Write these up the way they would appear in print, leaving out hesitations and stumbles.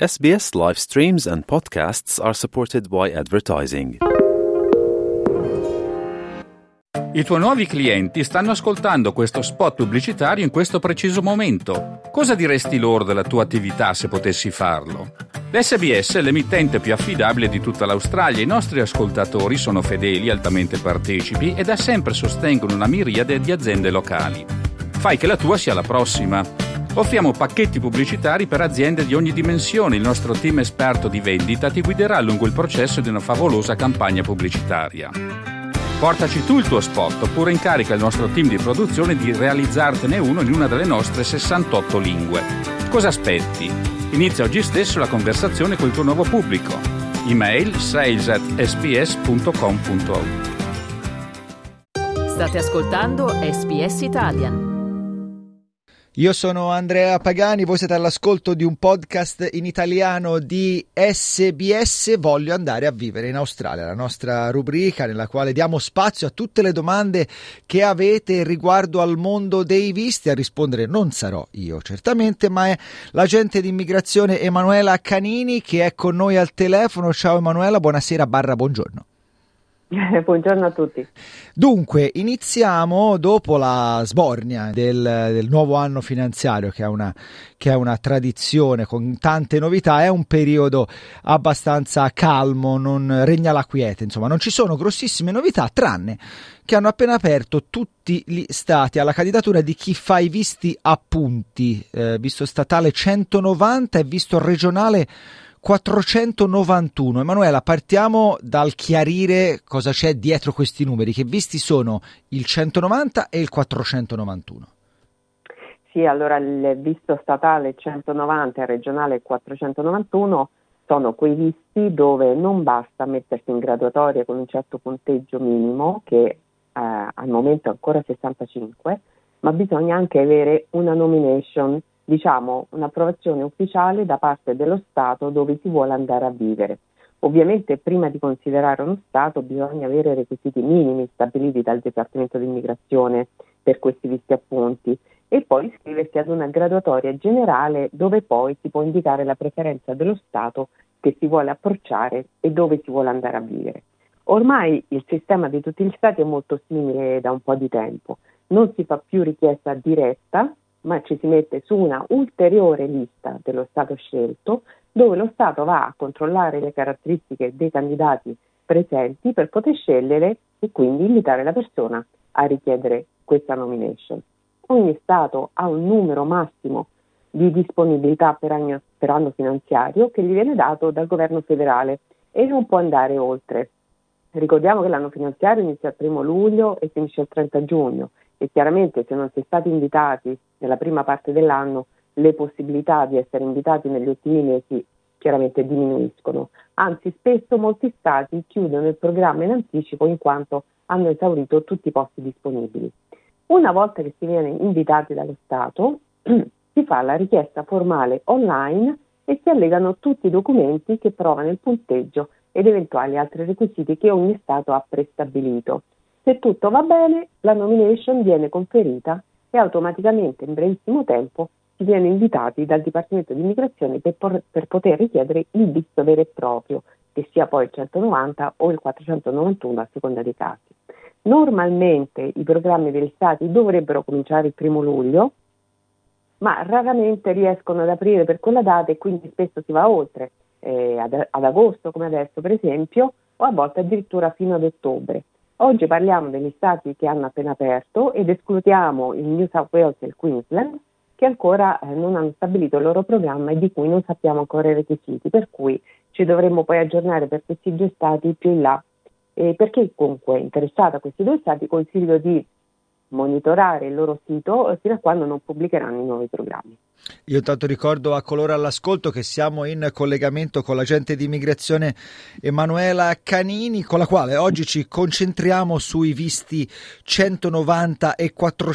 SBS live streams and podcasts are supported by advertising. I tuoi nuovi clienti stanno ascoltando questo spot pubblicitario in questo preciso momento. Cosa diresti loro della tua attività se potessi farlo? L'SBS è l'emittente più affidabile di tutta l'Australia. I nostri ascoltatori sono fedeli, altamente partecipi e da sempre sostengono una miriade di aziende locali. Fai che la tua sia la prossima. Offriamo pacchetti pubblicitari per aziende di ogni dimensione. Il nostro team esperto di vendita ti guiderà lungo il processo di una favolosa campagna pubblicitaria. Portaci tu il tuo spot oppure incarica il nostro team di produzione di realizzartene uno in una delle nostre 68 lingue. Cosa aspetti? Inizia oggi stesso la conversazione col tuo nuovo pubblico. Email sales@sbs.com.au. State ascoltando SBS Italian. Io sono Andrea Pagani, voi siete all'ascolto di un podcast in italiano di SBS Voglio andare a vivere in Australia, la nostra rubrica nella quale diamo spazio a tutte le domande che avete riguardo al mondo dei visti. A rispondere non sarò io certamente, ma è l'agente di immigrazione Emanuela Canini che è con noi al telefono. Ciao Emanuela, buonasera buongiorno. Buongiorno a tutti. Dunque, iniziamo dopo la sbornia del nuovo anno finanziario, che è una tradizione con tante novità. È un periodo abbastanza calmo, non regna la quiete, insomma, non ci sono grossissime novità, tranne che hanno appena aperto tutti gli stati alla candidatura di chi fa i visti a punti, visto statale 190 e visto regionale 491. Emanuela, partiamo dal chiarire cosa c'è dietro questi numeri. Che visti sono il 190 e il 491? Sì, allora il visto statale 190 e regionale 491 sono quei visti dove non basta mettersi in graduatoria con un certo punteggio minimo, che al momento è ancora 65, ma bisogna anche avere una nomination, diciamo un'approvazione ufficiale da parte dello Stato dove si vuole andare a vivere. Ovviamente prima di considerare uno Stato bisogna avere requisiti minimi stabiliti dal Dipartimento di Immigrazione per questi visti appunti e poi iscriversi ad una graduatoria generale dove poi si può indicare la preferenza dello Stato che si vuole approcciare e dove si vuole andare a vivere. Ormai il sistema di tutti gli Stati è molto simile da un po' di tempo, non si fa più richiesta diretta, ma ci si mette su una ulteriore lista dello Stato scelto, dove lo Stato va a controllare le caratteristiche dei candidati presenti per poter scegliere e quindi invitare la persona a richiedere questa nomination. Ogni Stato ha un numero massimo di disponibilità per anno finanziario che gli viene dato dal governo federale e non può andare oltre. Ricordiamo che l'anno finanziario inizia il 1 luglio e finisce il 30 giugno. E chiaramente se non si è stati invitati nella prima parte dell'anno, le possibilità di essere invitati negli ultimi mesi chiaramente diminuiscono. Anzi, spesso molti stati chiudono il programma in anticipo in quanto hanno esaurito tutti i posti disponibili. Una volta che si viene invitati dallo Stato, si fa la richiesta formale online e si allegano tutti i documenti che provano il punteggio ed eventuali altri requisiti che ogni Stato ha prestabilito. Se tutto va bene, la nomination viene conferita e automaticamente in brevissimo tempo si viene invitati dal Dipartimento di Immigrazione per poter richiedere il visto vero e proprio, che sia poi il 190 o il 491 a seconda dei casi. Normalmente i programmi degli Stati dovrebbero cominciare il 1 luglio, ma raramente riescono ad aprire per quella data e quindi spesso si va oltre, ad agosto come adesso per esempio, o a volte addirittura fino ad ottobre. Oggi parliamo degli stati che hanno appena aperto ed escludiamo il New South Wales e il Queensland che ancora non hanno stabilito il loro programma e di cui non sappiamo ancora i requisiti, per cui ci dovremmo poi aggiornare per questi due stati più in là. Perché comunque interessata a questi due stati consiglio di monitorare il loro sito fino a quando non pubblicheranno i nuovi programmi. Io intanto ricordo a coloro all'ascolto che siamo in collegamento con l'agente di immigrazione Emanuela Canini, con la quale oggi ci concentriamo sui visti 190 e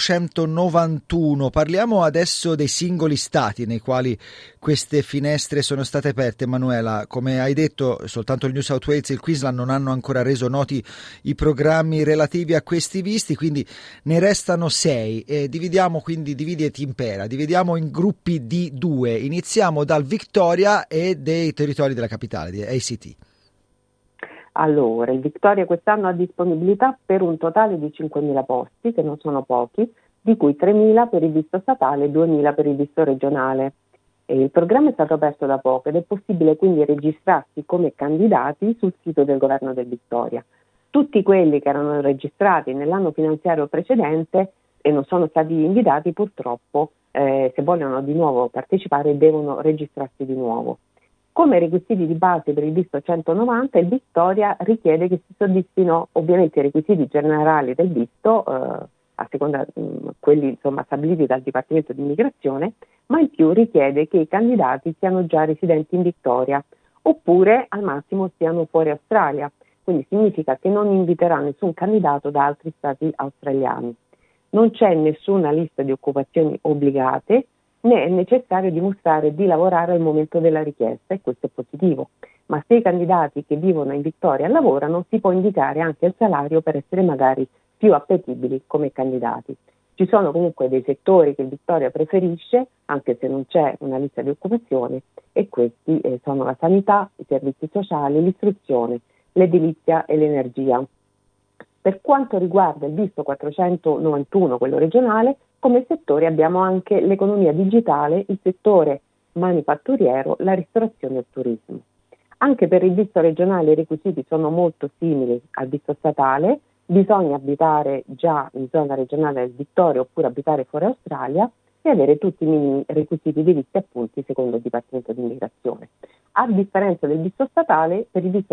491. Parliamo adesso dei singoli stati nei quali queste finestre sono state aperte. Emanuela, come hai detto, soltanto il New South Wales e il Queensland non hanno ancora reso noti i programmi relativi a questi visti, quindi ne restano 6. Dividi et impera, dividiamo in gruppi gruppi di 2. Iniziamo dal Victoria e dei territori della capitale, di ACT. Allora, il Victoria quest'anno ha disponibilità per un totale di 5.000 posti, che non sono pochi, di cui 3.000 per il visto statale e 2.000 per il visto regionale. E il programma è stato aperto da poco ed è possibile quindi registrarsi come candidati sul sito del governo del Victoria. Tutti quelli che erano registrati nell'anno finanziario precedente e non sono stati invitati, purtroppo, se vogliono di nuovo partecipare, devono registrarsi di nuovo. Come requisiti di base per il visto 190, il Victoria richiede che si soddisfino ovviamente i requisiti generali del visto, a seconda quelli stabiliti dal Dipartimento di Immigrazione, ma in più richiede che i candidati siano già residenti in Victoria oppure al massimo siano fuori Australia, quindi significa che non inviterà nessun candidato da altri stati australiani. Non c'è nessuna lista di occupazioni obbligate, né è necessario dimostrare di lavorare al momento della richiesta, e questo è positivo. Ma se i candidati che vivono in Victoria lavorano, si può indicare anche il salario per essere magari più appetibili come candidati. Ci sono comunque dei settori che il Victoria preferisce, anche se non c'è una lista di occupazione, e questi sono la sanità, i servizi sociali, l'istruzione, l'edilizia e l'energia. Per quanto riguarda il visto 491, quello regionale, come settori abbiamo anche l'economia digitale, il settore manifatturiero, la ristorazione e il turismo. Anche per il visto regionale i requisiti sono molto simili al visto statale. Bisogna abitare già in zona regionale del Victoria oppure abitare fuori Australia e avere tutti i minimi requisiti di vista e appunti secondo il Dipartimento di Immigrazione. A differenza del visto statale, per il visto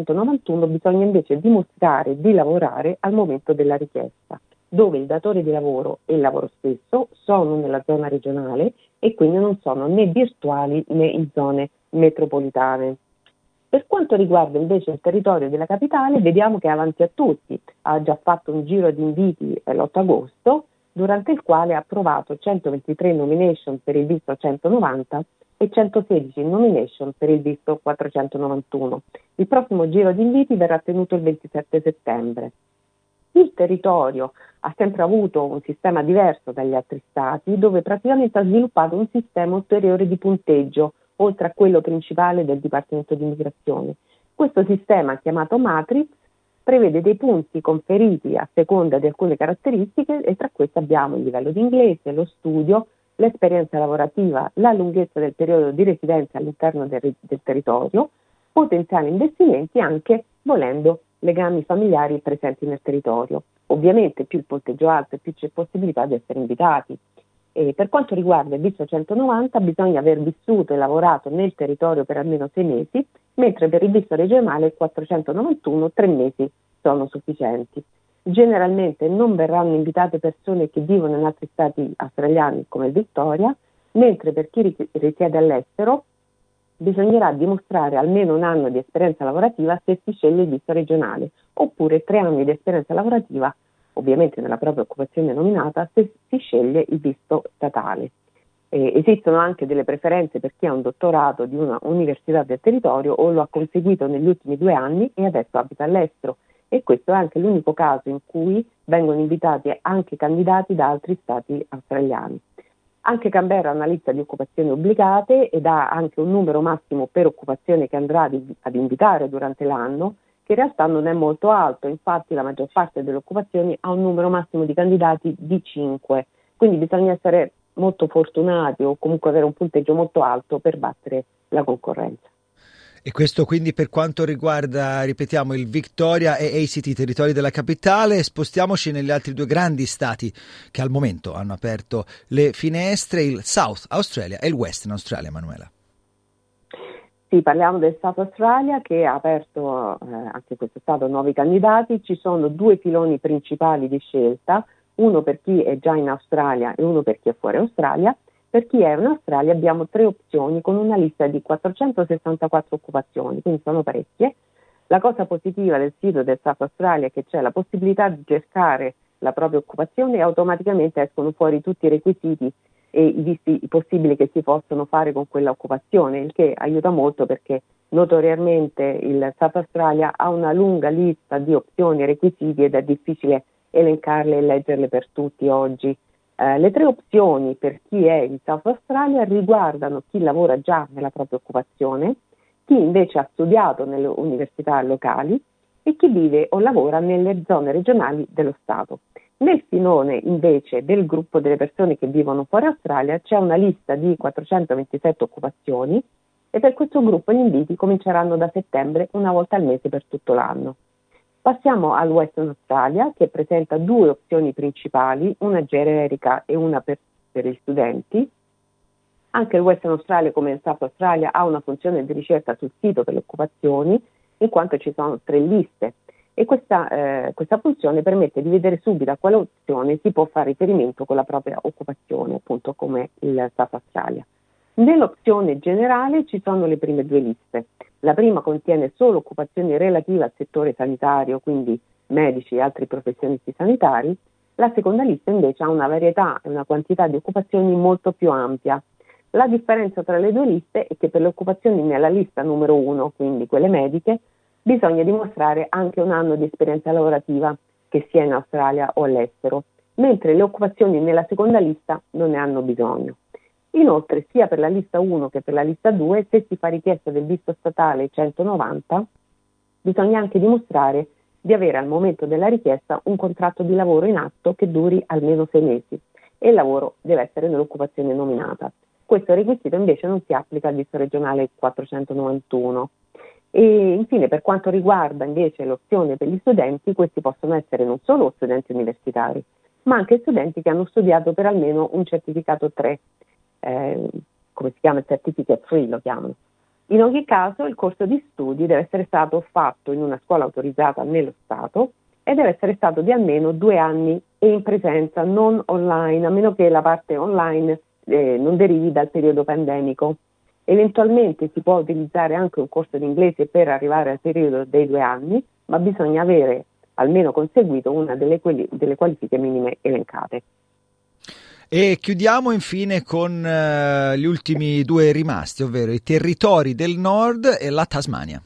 491 bisogna invece dimostrare di lavorare al momento della richiesta, dove il datore di lavoro e il lavoro stesso sono nella zona regionale e quindi non sono né virtuali né in zone metropolitane. Per quanto riguarda invece il territorio della capitale, vediamo che è avanti a tutti. Ha già fatto un giro di inviti l'8 agosto, durante il quale ha approvato 123 nomination per il visto 190 e 116 nomination per il visto 491. Il prossimo giro di inviti verrà tenuto il 27 settembre. Il territorio ha sempre avuto un sistema diverso dagli altri stati, dove praticamente ha sviluppato un sistema ulteriore di punteggio, oltre a quello principale del Dipartimento di Immigrazione. Questo sistema, chiamato Matrix, prevede dei punti conferiti a seconda di alcune caratteristiche e tra queste abbiamo il livello di inglese, lo studio, l'esperienza lavorativa, la lunghezza del periodo di residenza all'interno del territorio, potenziali investimenti e anche, volendo, legami familiari presenti nel territorio. Ovviamente più il punteggio alto e più c'è possibilità di essere invitati. E per quanto riguarda il visto 190 bisogna aver vissuto e lavorato nel territorio per almeno 6 mesi, mentre per il visto regionale 491 3 mesi sono sufficienti. Generalmente non verranno invitate persone che vivono in altri stati australiani come il Victoria, mentre per chi risiede all'estero bisognerà dimostrare almeno 1 anno di esperienza lavorativa se si sceglie il visto regionale, oppure 3 anni di esperienza lavorativa ovviamente nella propria occupazione nominata, se si sceglie il visto statale. Esistono anche delle preferenze per chi ha un dottorato di una università del territorio o lo ha conseguito negli ultimi 2 anni e adesso abita all'estero, e questo è anche l'unico caso in cui vengono invitati anche candidati da altri stati australiani. Anche Canberra ha una lista di occupazioni obbligate ed ha anche un numero massimo per occupazione che andrà ad invitare durante l'anno, che in realtà non è molto alto. Infatti la maggior parte delle occupazioni ha un numero massimo di candidati di 5, quindi bisogna essere molto fortunati o comunque avere un punteggio molto alto per battere la concorrenza. E questo quindi per quanto riguarda, ripetiamo, il Victoria e ACT, territori della capitale. Spostiamoci negli altri 2 grandi stati che al momento hanno aperto le finestre, il South Australia e il Western Australia, Emanuela. Sì, parliamo del South Australia che ha aperto anche questo stato nuovi candidati. Ci sono 2 filoni principali di scelta, uno per chi è già in Australia e uno per chi è fuori Australia. Per chi è in Australia abbiamo 3 opzioni con una lista di 464 occupazioni, quindi sono parecchie. La cosa positiva del sito del South Australia è che c'è la possibilità di cercare la propria occupazione e automaticamente escono fuori tutti i requisiti e i visti possibili che si possono fare con quella occupazione, il che aiuta molto perché notoriamente il South Australia ha una lunga lista di opzioni e requisiti ed è difficile elencarle e leggerle per tutti oggi Le 3 opzioni per chi è in South Australia riguardano chi lavora già nella propria occupazione, chi invece ha studiato nelle università locali e chi vive o lavora nelle zone regionali dello Stato. Nel filone invece del gruppo delle persone che vivono fuori Australia c'è una lista di 427 occupazioni e per questo gruppo gli inviti cominceranno da settembre, una volta al mese per tutto l'anno. Passiamo al Western Australia, che presenta 2 opzioni principali, una generica e una per gli studenti. Anche il Western Australia, come il South Australia, ha una funzione di ricerca sul sito per le occupazioni, in quanto ci sono 3 liste. E questa funzione permette di vedere subito a quale opzione si può fare riferimento con la propria occupazione, appunto come il South Australia. Nell'opzione generale ci sono le prime 2 liste. La prima contiene solo occupazioni relative al settore sanitario, quindi medici e altri professionisti sanitari. La seconda lista invece ha una varietà e una quantità di occupazioni molto più ampia. La differenza tra le 2 liste è che per le occupazioni nella lista numero 1, quindi quelle mediche, bisogna dimostrare anche un anno di esperienza lavorativa, che sia in Australia o all'estero, mentre le occupazioni nella seconda lista non ne hanno bisogno. Inoltre, sia per la lista 1 che per la lista 2, se si fa richiesta del visto statale 190, bisogna anche dimostrare di avere al momento della richiesta un contratto di lavoro in atto che duri almeno 6 mesi e il lavoro deve essere nell'occupazione nominata. Questo requisito invece non si applica al visto regionale 491. E infine, per quanto riguarda invece l'opzione per gli studenti, questi possono essere non solo studenti universitari, ma anche studenti che hanno studiato per almeno un certificato 3, come si chiama il certificate 3 lo chiamano. In ogni caso il corso di studi deve essere stato fatto in una scuola autorizzata nello Stato e deve essere stato di almeno 2 anni e in presenza, non online, a meno che la parte online non derivi dal periodo pandemico. Eventualmente si può utilizzare anche un corso di inglese per arrivare al periodo dei 2 anni, ma bisogna avere almeno conseguito una delle qualifiche minime elencate. E chiudiamo infine con gli ultimi 2 rimasti, ovvero i territori del nord e la Tasmania.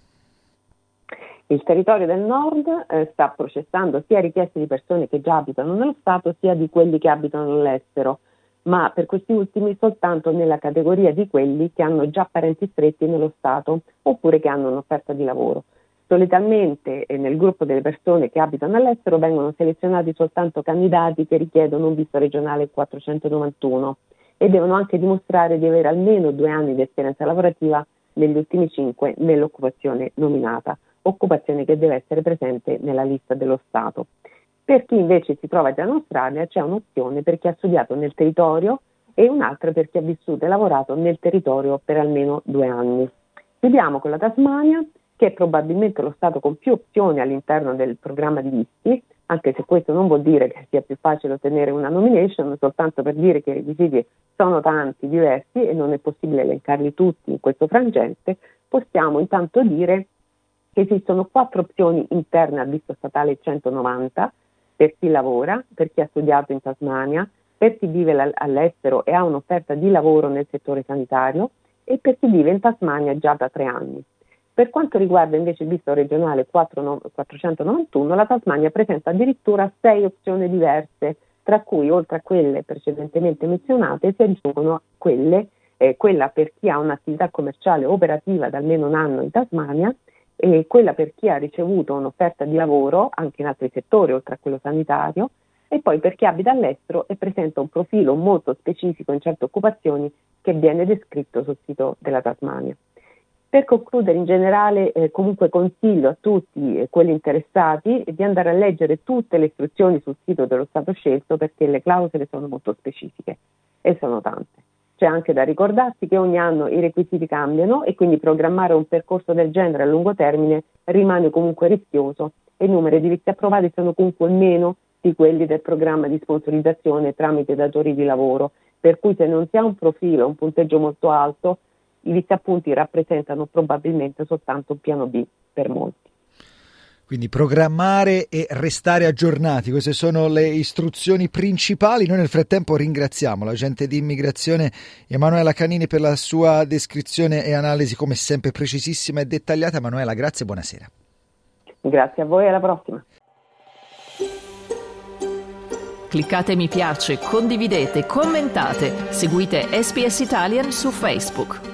Il territorio del nord sta processando sia richieste di persone che già abitano nello Stato sia di quelli che abitano all'estero, ma per questi ultimi soltanto nella categoria di quelli che hanno già parenti stretti nello Stato oppure che hanno un'offerta di lavoro. Solitamente nel gruppo delle persone che abitano all'estero vengono selezionati soltanto candidati che richiedono un visto regionale 491 e devono anche dimostrare di avere almeno 2 anni di esperienza lavorativa negli ultimi 5 nell'occupazione nominata, occupazione che deve essere presente nella lista dello Stato. Per chi invece si trova già in Australia c'è un'opzione per chi ha studiato nel territorio e un'altra per chi ha vissuto e lavorato nel territorio per almeno 2 anni. Chiudiamo con la Tasmania, che è probabilmente lo Stato con più opzioni all'interno del programma di visti, anche se questo non vuol dire che sia più facile ottenere una nomination, soltanto per dire che i requisiti sono tanti, diversi e non è possibile elencarli tutti in questo frangente. Possiamo intanto dire che esistono 4 opzioni interne al visto statale 190 per chi lavora, per chi ha studiato in Tasmania, per chi vive all'estero e ha un'offerta di lavoro nel settore sanitario e per chi vive in Tasmania già da 3 anni. Per quanto riguarda invece il visto regionale 491, la Tasmania presenta addirittura 6 opzioni diverse, tra cui oltre a quelle precedentemente menzionate si aggiungono quella per chi ha un'attività commerciale operativa da almeno un anno in Tasmania e quella per chi ha ricevuto un'offerta di lavoro anche in altri settori oltre a quello sanitario e poi per chi abita all'estero e presenta un profilo molto specifico in certe occupazioni che viene descritto sul sito della Tasmania. Per concludere, in generale, comunque consiglio a tutti quelli interessati di andare a leggere tutte le istruzioni sul sito dello Stato scelto perché le clausole sono molto specifiche e sono tante. C'è anche da ricordarsi che ogni anno i requisiti cambiano e quindi programmare un percorso del genere a lungo termine rimane comunque rischioso e i numeri di visti approvati sono comunque meno di quelli del programma di sponsorizzazione tramite datori di lavoro, per cui se non si ha un profilo, un punteggio molto alto, i visti appunti rappresentano probabilmente soltanto un piano B per molti. Quindi programmare e restare aggiornati, queste sono le istruzioni principali. Noi nel frattempo ringraziamo l'agente di immigrazione Emanuela Canini per la sua descrizione e analisi come sempre precisissima e dettagliata. Emanuela, grazie e buonasera. Grazie a voi, alla prossima. Cliccate mi piace, condividete, commentate, seguite SPS Italian su Facebook.